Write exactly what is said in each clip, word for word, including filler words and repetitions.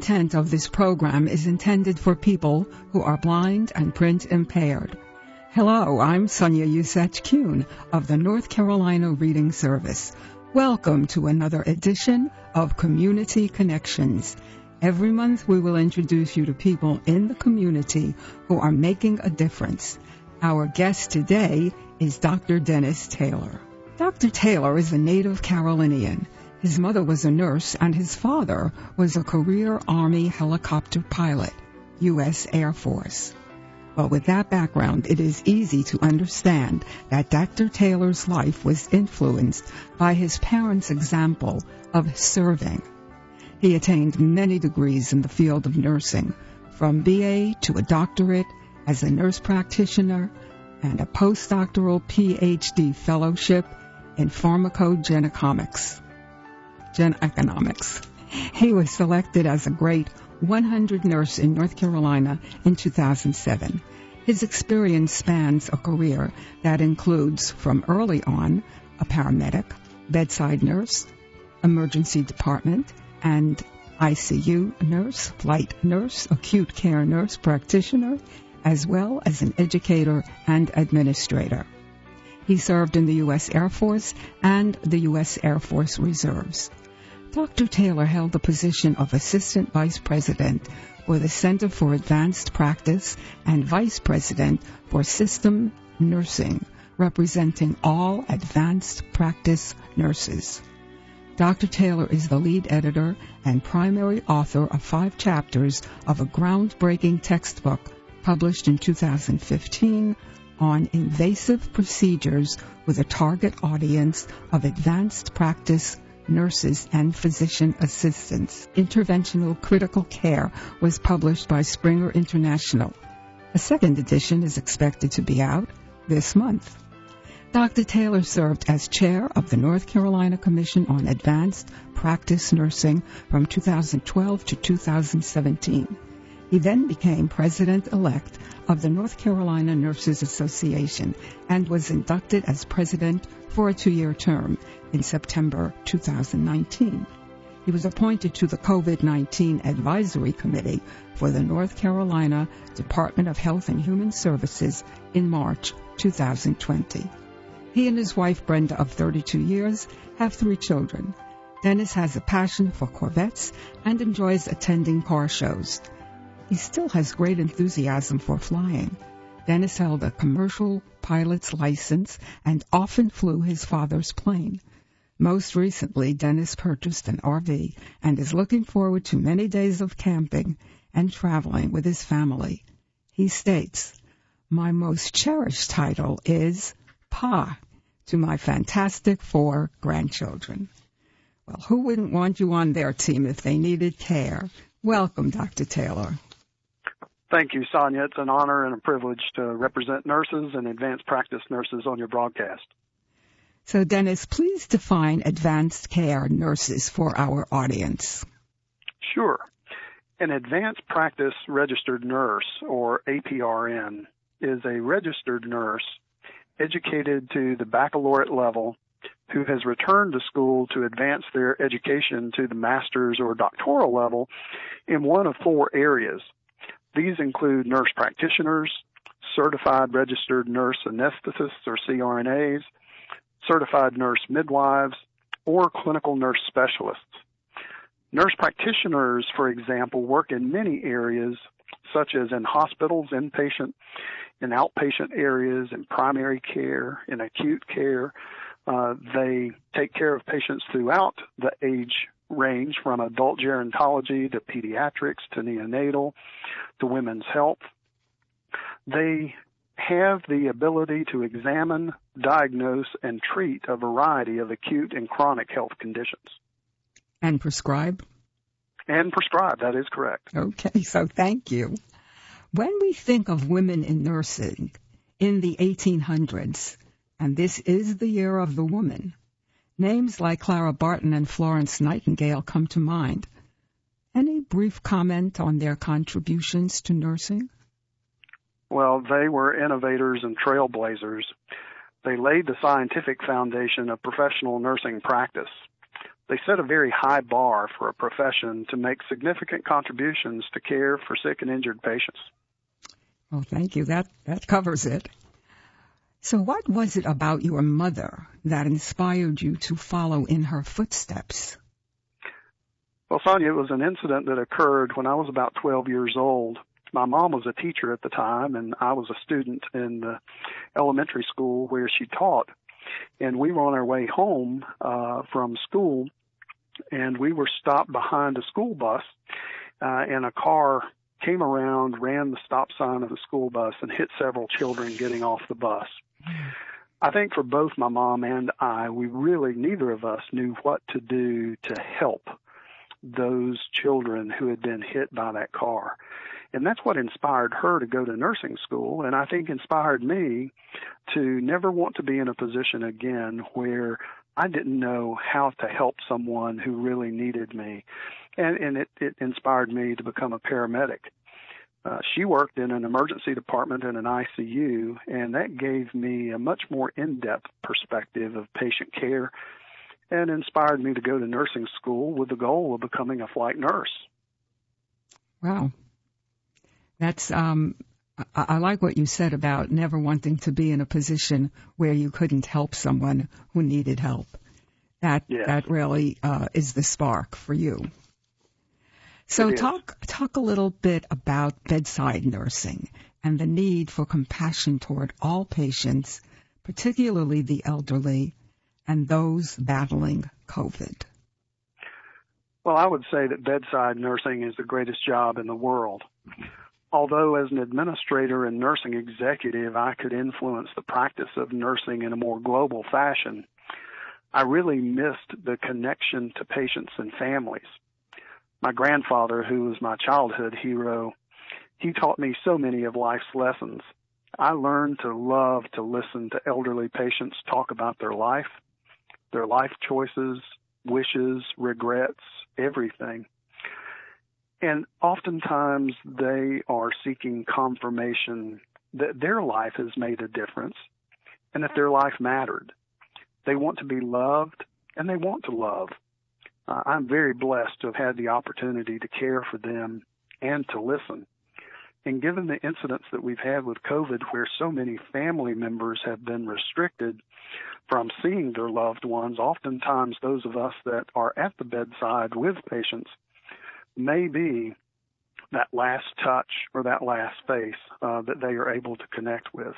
content of this program is intended for people who are blind and print impaired. Hello, I'm Sonia Usach-Kuhn of the North Carolina Reading Service. Welcome to another edition of Community Connections. Every month we will introduce you to people in the community who are making a difference. Our guest today is Doctor Dennis Taylor. Doctor Taylor is a native Carolinian. His mother was a nurse and his father was a career Army helicopter pilot, U S Air Force. Well, with that background, it is easy to understand that Doctor Taylor's life was influenced by his parents' example of serving. He attained many degrees in the field of nursing, from B A to a doctorate as a nurse practitioner and a postdoctoral P H D fellowship in pharmacogenomics. Gen economics. He was selected as a Grade one hundred nurse in North Carolina in two thousand seven. His experience spans a career that includes, from early on, a paramedic, bedside nurse, emergency department, and I C U nurse, flight nurse, acute care nurse practitioner, as well as an educator and administrator. He served in the U S Air Force and the U S Air Force Reserves. Doctor Taylor held the position of Assistant Vice President for the Center for Advanced Practice and Vice President for System Nursing, representing all advanced practice nurses. Doctor Taylor is the lead editor and primary author of five chapters of a groundbreaking textbook published in two thousand fifteen on invasive procedures with a target audience of advanced practice nurses and physician assistants. Interventional Critical Care was published by Springer International. A second edition is expected to be out this month. Doctor Taylor served as chair of the North Carolina Commission on Advanced Practice Nursing from two thousand twelve to two thousand seventeen. He then became president-elect of the North Carolina Nurses Association and was inducted as president for a two-year term in September two thousand nineteen. He was appointed to the COVID nineteen Advisory Committee for the North Carolina Department of Health and Human Services in March two thousand twenty. He and his wife, Brenda, of thirty-two years, have three children. Dennis has a passion for Corvettes and enjoys attending car shows. He still has great enthusiasm for flying. Dennis held a commercial pilot's license and often flew his father's plane. Most recently, Dennis purchased an R V and is looking forward to many days of camping and traveling with his family. He states, "My most cherished title is Pa to my fantastic four grandchildren." Well, who wouldn't want you on their team if they needed care? Welcome, Doctor Taylor. Thank you, Sonia. It's an honor and a privilege to represent nurses and advanced practice nurses on your broadcast. So, Dennis, please define advanced care nurses for our audience. Sure. An advanced practice registered nurse, or A P R N, is a registered nurse educated to the baccalaureate level who has returned to school to advance their education to the master's or doctoral level in one of four areas. These include nurse practitioners, certified registered nurse anesthetists or C R N As, certified nurse midwives, or clinical nurse specialists. Nurse practitioners, for example, work in many areas such as in hospitals, inpatient, in outpatient areas, in primary care, in acute care. Uh, they take care of patients throughout the age range from adult gerontology to pediatrics to neonatal to women's health. They have the ability to examine, diagnose, and treat a variety of acute and chronic health conditions. And prescribe? And prescribe, that is correct. Okay, so thank you. When we think of women in nursing in the eighteen hundreds, and this is the year of the woman, names like Clara Barton and Florence Nightingale come to mind. Any brief comment on their contributions to nursing? Well, they were innovators and trailblazers. They laid the scientific foundation of professional nursing practice. They set a very high bar for a profession to make significant contributions to care for sick and injured patients. Well, thank you. That, that covers it. So what was it about your mother that inspired you to follow in her footsteps? Well, Sonia, it was an incident that occurred when I was about twelve years old. My mom was a teacher at the time, and I was a student in the elementary school where she taught. And we were on our way home uh, from school, and we were stopped behind a school bus, uh, and a car came around, ran the stop sign of the school bus, and hit several children getting off the bus. I think for both my mom and I, we really, neither of us knew what to do to help those children who had been hit by that car. And that's what inspired her to go to nursing school, and I think inspired me to never want to be in a position again where I didn't know how to help someone who really needed me. And, and it, it inspired me to become a paramedic. Uh, she worked in an emergency department in an I C U, and that gave me a much more in-depth perspective of patient care and inspired me to go to nursing school with the goal of becoming a flight nurse. Wow. That's, um, I, I like what you said about never wanting to be in a position where you couldn't help someone who needed help. That, yes. that really, uh, is the spark for you. So talk, talk a little bit about bedside nursing and the need for compassion toward all patients, particularly the elderly and those battling COVID. Well, I would say that bedside nursing is the greatest job in the world. Although as an administrator and nursing executive, I could influence the practice of nursing in a more global fashion, I really missed the connection to patients and families. My grandfather, who was my childhood hero, he taught me so many of life's lessons. I learned to love to listen to elderly patients talk about their life, their life choices, wishes, regrets, everything. And oftentimes they are seeking confirmation that their life has made a difference and that their life mattered. They want to be loved and they want to love. Uh, I'm very blessed to have had the opportunity to care for them and to listen. And given the incidents that we've had with COVID, where so many family members have been restricted from seeing their loved ones, oftentimes those of us that are at the bedside with patients may be that last touch or that last face uh, that they are able to connect with.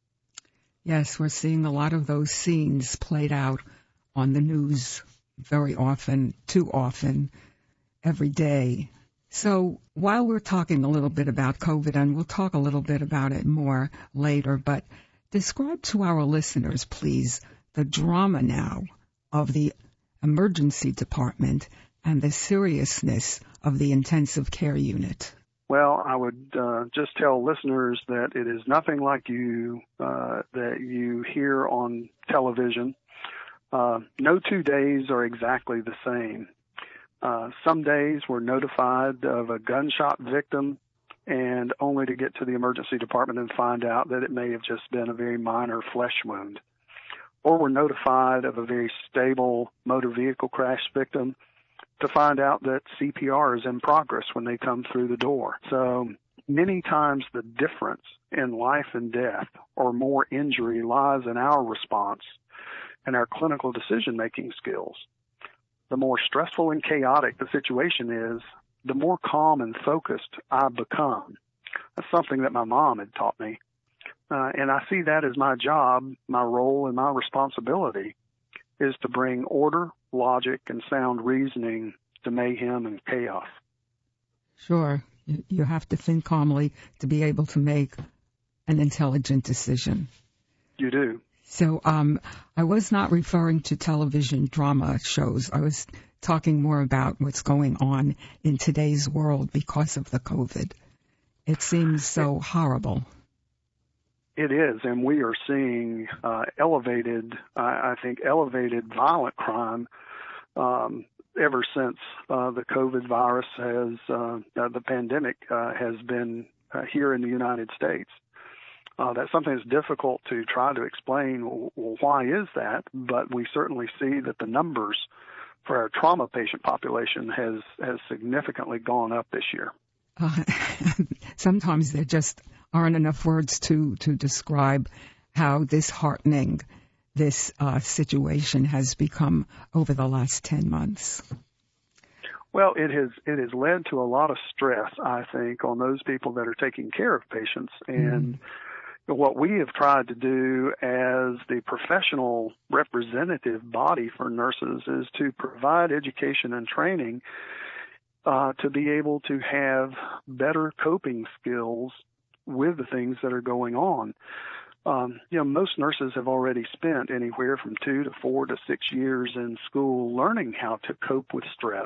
Yes, we're seeing a lot of those scenes played out on the news very often, too often, every day. So while we're talking a little bit about COVID, and we'll talk a little bit about it more later, but describe to our listeners, please, the drama now of the emergency department and the seriousness of the intensive care unit. Well, I would uh, just tell listeners that it is nothing like you uh, that you hear on television. Uh, no two days are exactly the same. Uh, some days we're notified of a gunshot victim and only to get to the emergency department and find out that it may have just been a very minor flesh wound. Or we're notified of a very stable motor vehicle crash victim to find out that C P R is in progress when they come through the door. So many times the difference in life and death or more injury lies in our response and our clinical decision-making skills. The more stressful and chaotic the situation is, the more calm and focused I become. That's something that my mom had taught me. Uh, and I see that as my job, my role, and my responsibility is to bring order, logic, and sound reasoning to mayhem and chaos. Sure. You have to think calmly to be able to make an intelligent decision. You do. So um, I was not referring to television drama shows. I was talking more about what's going on in today's world because of the COVID. It seems so horrible. It is, and we are seeing uh, elevated, uh, I think, elevated violent crime um, ever since uh, the COVID virus has, uh, uh, the pandemic uh, has been uh, here in the United States. Uh, that's something that's difficult to try to explain. Well, why is that? But we certainly see that the numbers for our trauma patient population has, has significantly gone up this year. Uh, sometimes there just aren't enough words to, to describe how disheartening this uh, situation has become over the last ten months. Well, it has it has led to a lot of stress, I think, on those people that are taking care of patients. And mm. what we have tried to do as the professional representative body for nurses is to provide education and training uh, to be able to have better coping skills with the things that are going on. Um, you know, most nurses have already spent anywhere from two to four to six years in school learning how to cope with stress.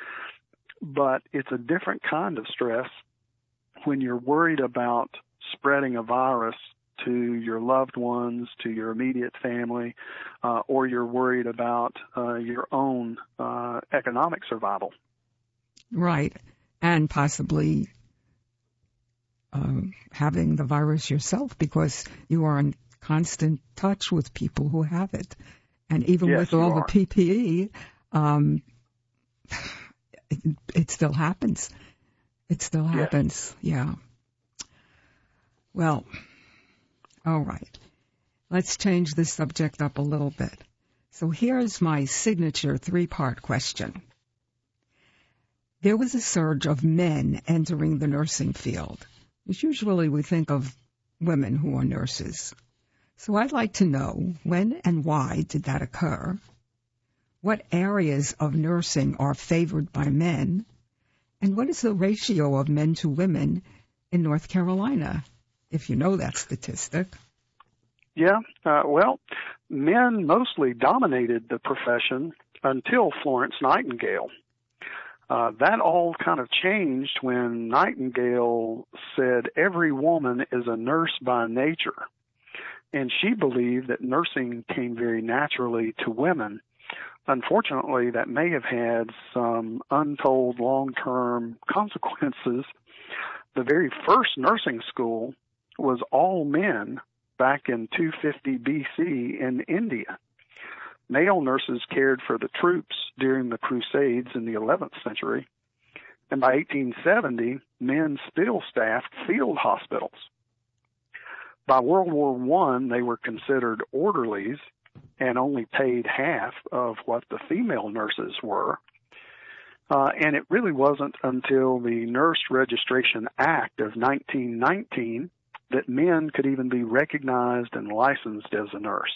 But it's a different kind of stress when you're worried about spreading a virus to your loved ones, to your immediate family, uh, or you're worried about uh, your own uh, economic survival. Right. And possibly uh, having the virus yourself because you are in constant touch with people who have it. And even yes, with all are. the P P E, um, it, it still happens. It still happens. Yes. Yeah. Well, all right. Let's change the subject up a little bit. So here's my signature three-part question. There was a surge of men entering the nursing field. Usually we think of women who are nurses. So I'd like to know when and why did that occur? What areas of nursing are favored by men? And what is the ratio of men to women in North Carolina, if you know that statistic? Yeah, uh, well, men mostly dominated the profession until Florence Nightingale. Uh, that all kind of changed when Nightingale said every woman is a nurse by nature. And she believed that nursing came very naturally to women. Unfortunately, that may have had some untold long-term consequences. The very first nursing school was all men back in two fifty B C in India. Male nurses cared for the troops during the Crusades in the eleventh century. And by eighteen seventy, men still staffed field hospitals. By World War One, they were considered orderlies and only paid half of what the female nurses were. Uh, and it really wasn't until the Nurse Registration Act of nineteen nineteen that men could even be recognized and licensed as a nurse.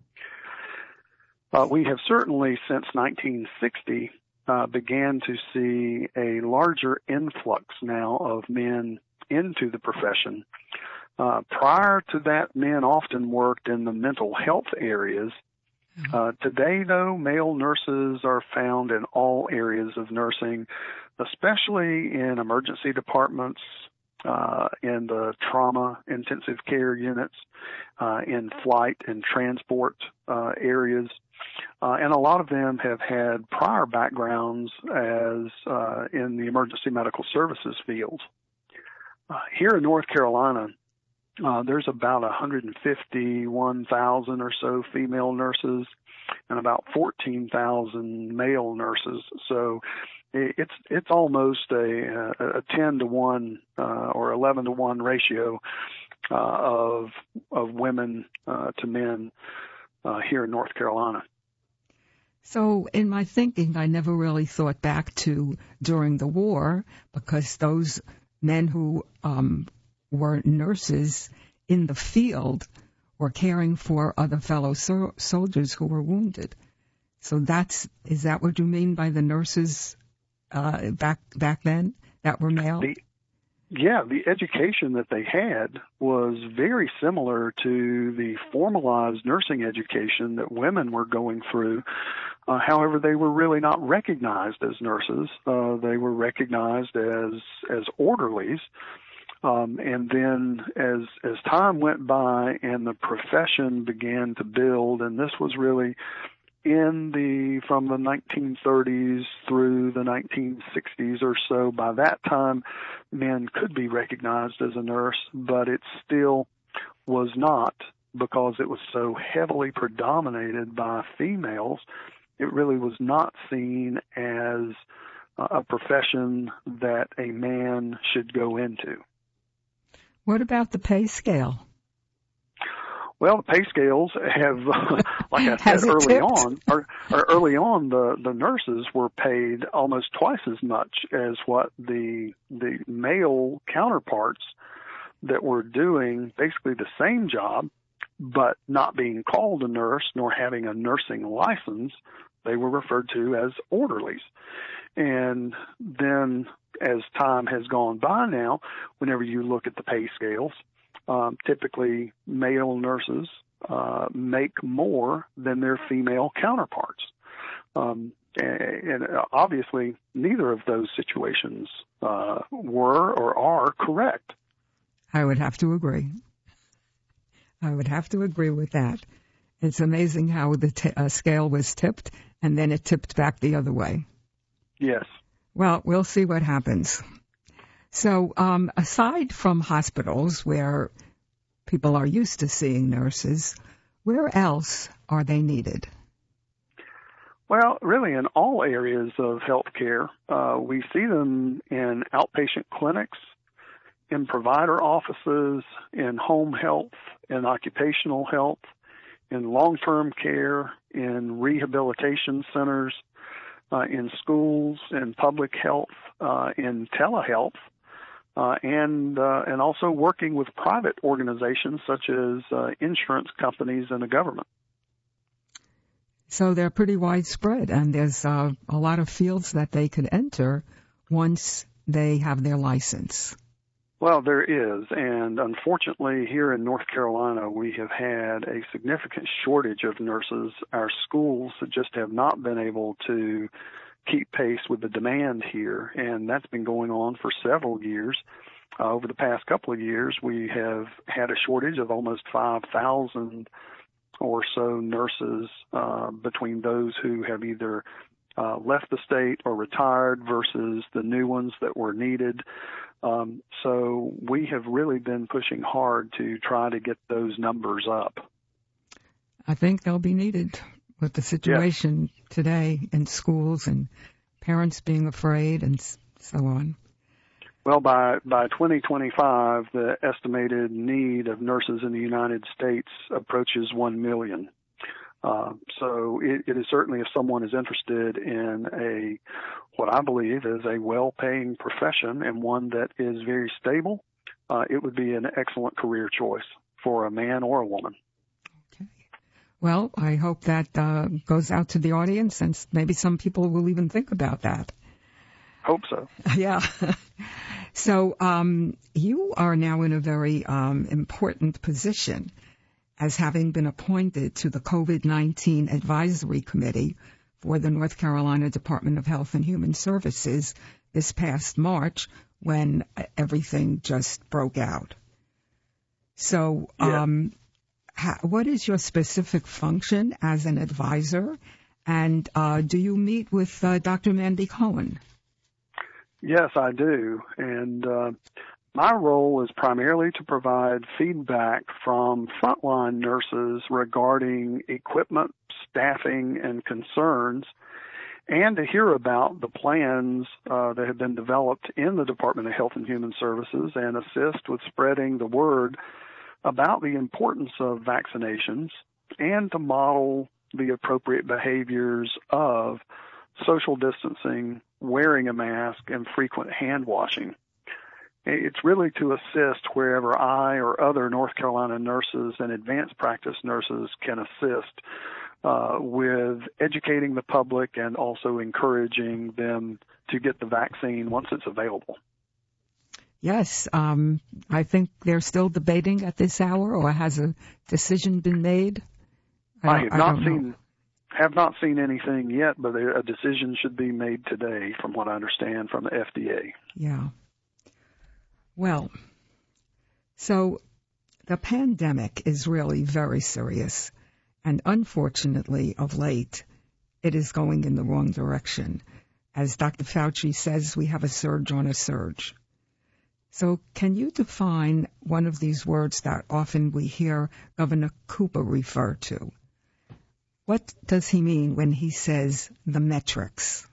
Uh, we have certainly, since nineteen sixty, uh, began to see a larger influx now of men into the profession. Uh, prior to that, men often worked in the mental health areas. Uh, today, though, male nurses are found in all areas of nursing, especially in emergency departments, uh, in the trauma intensive care units, uh, in flight and transport uh, areas. Uh, and a lot of them have had prior backgrounds as uh, in the emergency medical services field. Uh, here in North Carolina, Uh, there's about one hundred fifty-one thousand or so female nurses and about fourteen thousand male nurses. So it's it's almost a, a ten to one uh, or eleven to one ratio uh, of of women uh, to men uh, here in North Carolina. So in my thinking, I never really thought back to during the war because those men who um, were nurses in the field were caring for other fellow so- soldiers who were wounded. So that's, is that what you mean by the nurses uh, back back then that were male? The, yeah, the education that they had was very similar to the formalized nursing education that women were going through. Uh, however, they were really not recognized as nurses. Uh, they were recognized as as orderlies. Um, and then as as time went by and the profession began to build, and this was really in the from the nineteen thirties through the nineteen sixties or so, by that time men could be recognized as a nurse, but it still was not because it was so heavily predominated by females. it really was not seen as a profession that a man should go into. What about the pay scale? Well, the pay scales have, like I Has said it early tipped? on, or, or early on, the, the nurses were paid almost twice as much as what the the male counterparts that were doing basically the same job, but not being called a nurse nor having a nursing license. They were referred to as orderlies. And then as time has gone by now, whenever you look at the pay scales, um, typically male nurses uh, make more than their female counterparts. Um, and, and obviously, neither of those situations uh, were or are correct. I would have to agree. I would have to agree with that. It's amazing how the t- uh, scale was tipped, and then it tipped back the other way. Yes. Well, we'll see what happens. So, um, aside from hospitals where people are used to seeing nurses, where else are they needed? Well, really in all areas of healthcare. Uh, we see them in outpatient clinics, in provider offices, in home health, in occupational health, in long-term care, in rehabilitation centers, uh, in schools, in public health, uh, in telehealth, uh, and uh, and also working with private organizations such as uh, insurance companies and the government. So they're pretty widespread, and there's uh, a lot of fields that they could enter once they have their license. Well, there is, and unfortunately here in North Carolina, we have had a significant shortage of nurses. Our schools just have not been able to keep pace with the demand here, and that's been going on for several years. Uh, over the past couple of years, we have had a shortage of almost five thousand or so nurses uh, between those who have either uh, left the state or retired versus the new ones that were needed. Um, so we have really been pushing hard to try to get those numbers up. I think they'll be needed with the situation yes. today in schools and parents being afraid and so on. Well, by, by twenty twenty-five, the estimated need of nurses in the United States approaches one million. Uh, so it, it is certainly, if someone is interested in a, what I believe is a well-paying profession and one that is very stable, uh, it would be an excellent career choice for a man or a woman. Okay. Well, I hope that uh, goes out to the audience, and maybe some people will even think about that. Hope so. Yeah. So um, you are now in a very um, important position as having been appointed to the COVID nineteen Advisory Committee for the North Carolina Department of Health and Human Services this past March when everything just broke out. So yeah. um, ha- what is your specific function as an advisor, and uh, do you meet with uh, Doctor Mandy Cohen? Yes, I do. And uh, my role is primarily to provide feedback from frontline nurses regarding equipment, staffing, and concerns, and to hear about the plans uh, that have been developed in the Department of Health and Human Services and assist with spreading the word about the importance of vaccinations and to model the appropriate behaviors of social distancing, wearing a mask, and frequent hand washing. It's really to assist wherever I or other North Carolina nurses and advanced practice nurses can assist uh, with educating the public and also encouraging them to get the vaccine once it's available. Yes, um, I think they're still debating at this hour, or has a decision been made? I, I have I not seen know. have not seen anything yet, but a decision should be made today, from what I understand from the F D A. Yeah. Well, so the pandemic is really very serious, and unfortunately, of late, it is going in the wrong direction. As Doctor Fauci says, we have a surge on a surge. So can you define one of these words that often we hear Governor Cooper refer to? What does he mean when he says the metrics?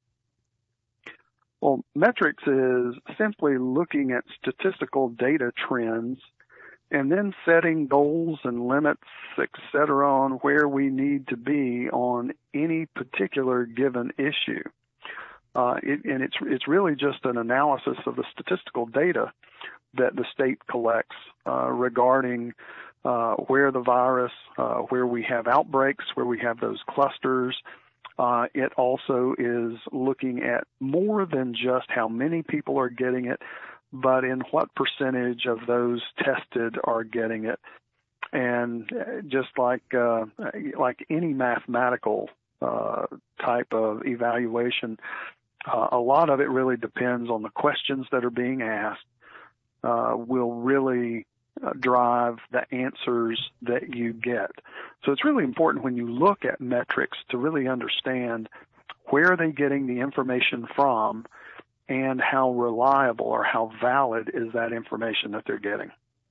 Well, metrics is simply looking at statistical data trends and then setting goals and limits, et cetera, on where we need to be on any particular given issue. Uh, it, and it's it's really just an analysis of the statistical data that the state collects uh, regarding uh, where the virus, uh, where we have outbreaks, where we have those clusters. Uh, it also is looking at more than just how many people are getting it, but in what percentage of those tested are getting it. And just like uh, like any mathematical uh, type of evaluation, uh, a lot of it really depends on the questions that are being asked. Uh, will really uh, drive the answers that you get. So it's really important when you look at metrics to really understand where are they getting the information from and how reliable or how valid is that information that they're getting.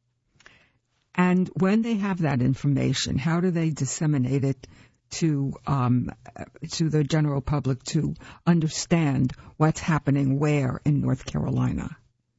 And when they have that information, how do they disseminate it to um, to the general public to understand what's happening where in North Carolina?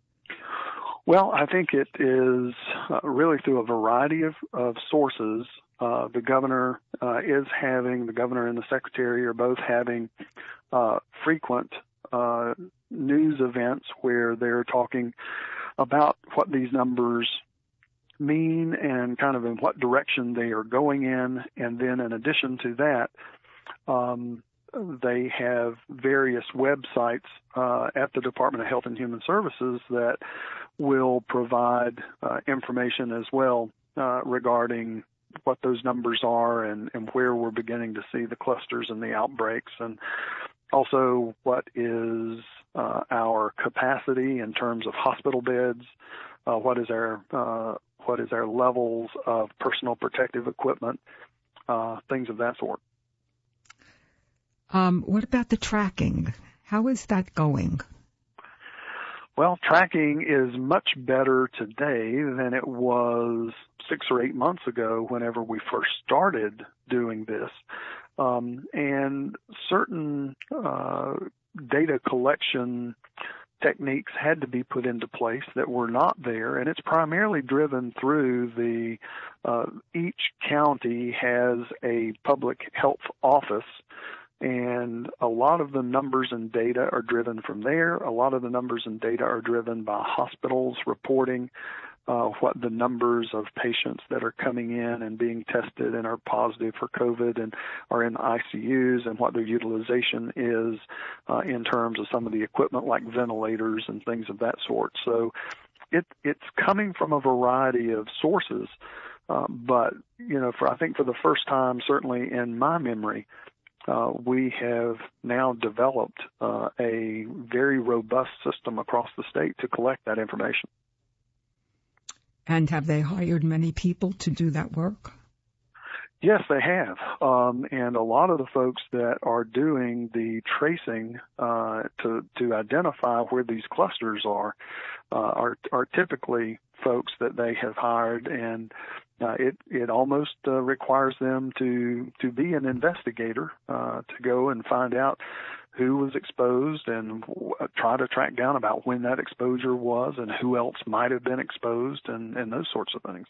Well, I think it is uh, really through a variety of, of sources. Uh, the governor uh, is having, the governor and the secretary are both having uh, frequent uh, news events where they're talking about what these numbers mean and kind of in what direction they are going in. And then in addition to that, um, they have various websites uh, at the Department of Health and Human Services that will provide uh, information as well uh, regarding what those numbers are and, and where we're beginning to see the clusters and the outbreaks, and also what is uh, our capacity in terms of hospital beds, uh, what is our uh, what is our levels of personal protective equipment, uh, things of that sort. Um, what about the tracking? How is that going? Well, tracking is much better today than it was six or eight months ago whenever we first started doing this. Um, and certain uh, data collection techniques had to be put into place that were not there, and it's primarily driven through the, uh, each county has a public health office, and a lot of the numbers and data are driven from there. A lot of the numbers and data are driven by hospitals reporting uh, what the numbers of patients that are coming in and being tested and are positive for COVID and are in I C Us, and what their utilization is uh, in terms of some of the equipment like ventilators and things of that sort. So it, it's coming from a variety of sources. Uh, but, you know, for I think for the first time, certainly in my memory, Uh, we have now developed uh, a very robust system across the state to collect that information. And have they hired many people to do that work? Yes, they have. Um, and a lot of the folks that are doing the tracing uh, to, to identify where these clusters are uh, are, are typically folks that they have hired, and Uh, it it almost uh, requires them to to be an investigator uh, to go and find out who was exposed and w- try to track down about when that exposure was and who else might have been exposed and, and those sorts of things.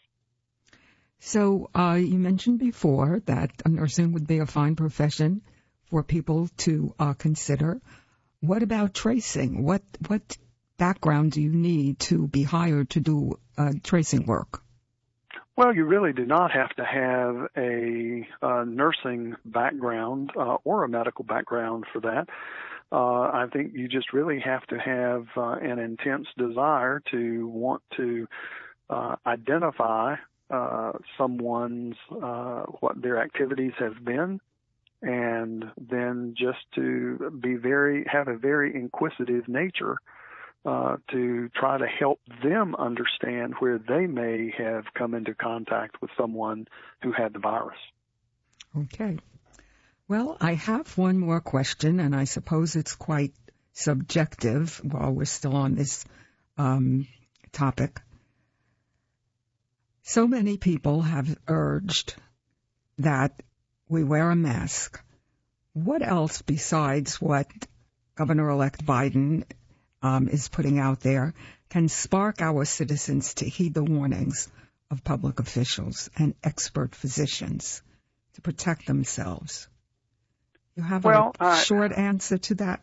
So uh, you mentioned before that nursing would be a fine profession for people to uh, consider. What about tracing? What what background do you need to be hired to do uh, tracing work? Well, you really do not have to have a, a nursing background uh, or a medical background for that. Uh, I think you just really have to have uh, an intense desire to want to uh, identify uh, someone's, uh, what their activities have been, and then just to be very, have a very inquisitive nature Uh, to try to help them understand where they may have come into contact with someone who had the virus. Okay. Well, I have one more question, and I suppose it's quite subjective while we're still on this um, topic. So many people have urged that we wear a mask. What else besides what Governor-elect Biden um, is putting out there can spark our citizens to heed the warnings of public officials and expert physicians to protect themselves? You have well, a I, short answer to that?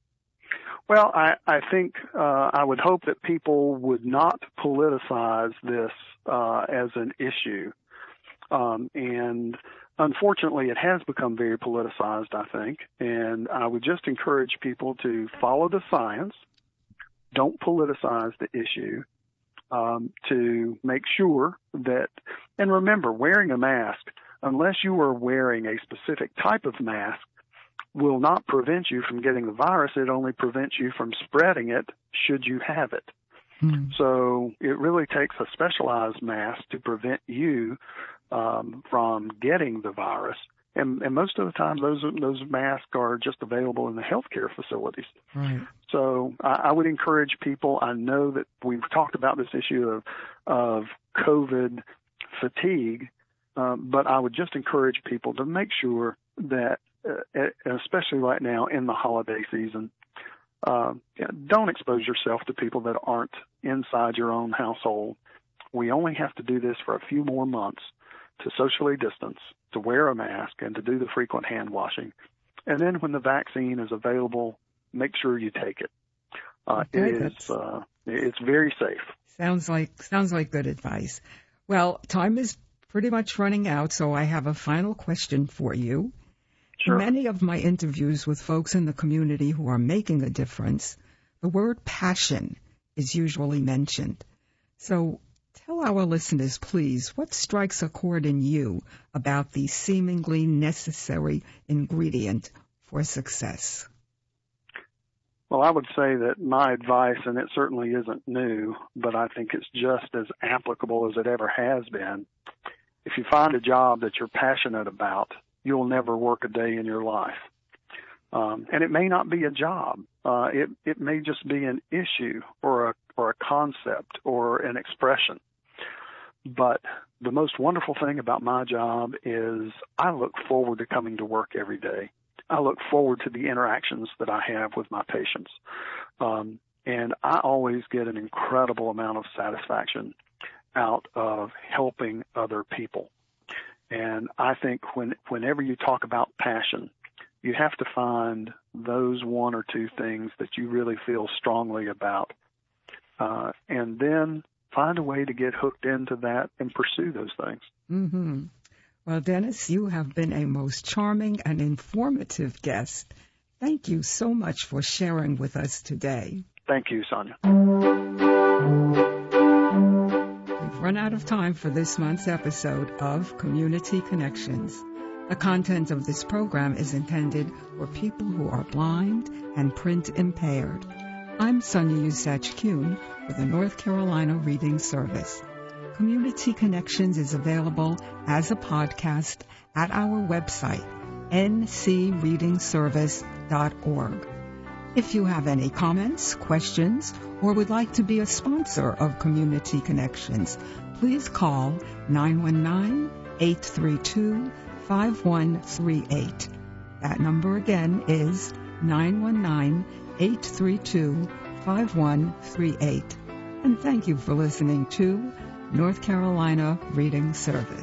Well, I, I think uh, I would hope that people would not politicize this uh, as an issue. Um, and unfortunately, it has become very politicized, I think. And I would just encourage people to follow the science, don't politicize the issue, um, to make sure that, and remember, wearing a mask, unless you are wearing a specific type of mask, will not prevent you from getting the virus. It only prevents you from spreading it should you have it. Mm. So it really takes a specialized mask to prevent you um, from getting the virus. And, and most of the time, those those masks are just available in the healthcare facilities. Right. So I, I would encourage people. I know that we've talked about this issue of of COVID fatigue, um, but I would just encourage people to make sure that, uh, especially right now in the holiday season, uh, don't expose yourself to people that aren't inside your own household. We only have to do this for a few more months to socially distance, to wear a mask, and to do the frequent hand washing. And then when the vaccine is available, make sure you take it. Uh, okay, it is, uh, it's very safe. Sounds like, sounds like good advice. Well, time is pretty much running out, so I have a final question for you. Sure. In many of my interviews with folks in the community who are making a difference, the word passion is usually mentioned. So tell our listeners, please, what strikes a chord in you about the seemingly necessary ingredient for success? Well, I would say that my advice, and it certainly isn't new, but I think it's just as applicable as it ever has been. If you find a job that you're passionate about, you'll never work a day in your life. Um, and it may not be a job. Uh, it, it may just be an issue or a, or a concept or an expression. But the most wonderful thing about my job is I look forward to coming to work every day. I look forward to the interactions that I have with my patients. Um, and I always get an incredible amount of satisfaction out of helping other people. And I think when, whenever you talk about passion, you have to find those one or two things that you really feel strongly about, uh, and then find a way to get hooked into that and pursue those things. Mm-hmm. Well, Dennis, you have been a most charming and informative guest. Thank you so much for sharing with us today. Thank you, Sonia. We've run out of time for this month's episode of Community Connections. The content of this program is intended for people who are blind and print impaired. I'm Sonia Usach-Kuhn for the North Carolina Reading Service. Community Connections is available as a podcast at our website, n c reading service dot org. If you have any comments, questions, or would like to be a sponsor of Community Connections, please call nine one nine, eight three two, five one three eight. That number again is nine one nine, eight three two, five one three eight. And thank you for listening to North Carolina Reading Service.